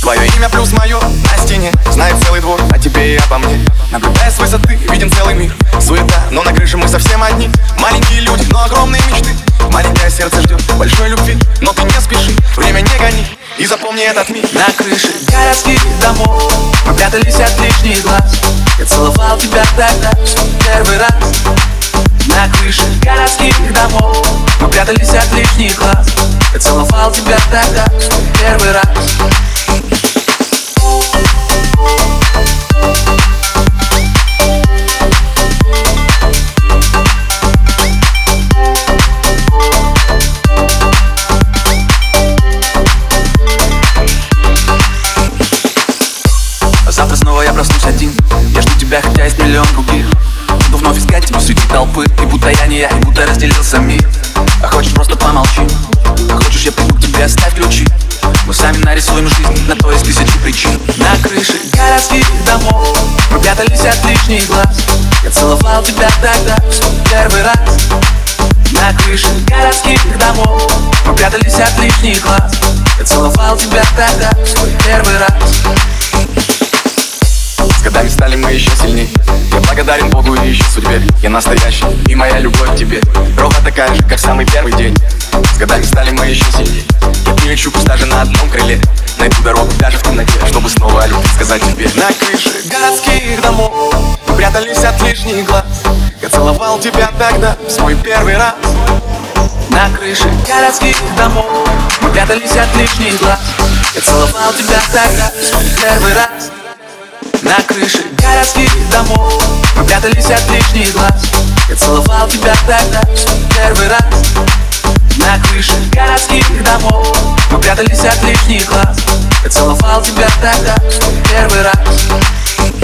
Твое имя плюс мое на стене знает целый двор о тебе и обо мне. Наблюдая с высоты, виден целый мир. Суета, но на крыше мы совсем одни. Маленькие люди, но огромные мечты. Маленькое сердце ждет большой любви. Но ты не спеши, время не гони. И запомни этот миг. На крыше городских домов мы прятались от лишних глаз. Я целовал тебя тогда первый раз. На крыше городских домов мы прятались от лишних глаз. Я целовал тебя тогда первый раз. Завтра снова я проснусь один. Я жду тебя, хотя есть миллион других. Буду вновь искать тебя среди толпы. И будто я не я, и будто разделился мир. А хочешь, просто помолчи. А хочешь, я приду к тебе, оставь ключи. Мы сами нарисуем жизнь, на то есть тысячи причин. На крыше городских домов мы прятались от лишних глаз. Я целовал тебя тогда первый раз. На крыше городских домов мы прятались от лишних глаз. Я целовал тебя тогда первый раз. С годами стали мы еще сильней. Я благодарен Богу и еще судьбе. Я настоящий, и моя любовь к тебе ровно такая же, как в самый первый день. С годами стали мы еще сильней. Я не лечу, пусть даже на одном крыле. Найду дорогу даже в темноте, чтобы снова о любви сказать тебе. На крыше городских домов мы прятались от лишних глаз. Я целовал тебя тогда в свой первый раз. На крыше городских домов мы прятались от лишних глаз. Я целовал тебя тогда первый раз. На крыше городских домов мы прятались от лишних глаз. Я целовал тебя тогда первый раз. На крыше городских домов мы прятались от лишних глаз. Я целовал тебя тогда первый раз.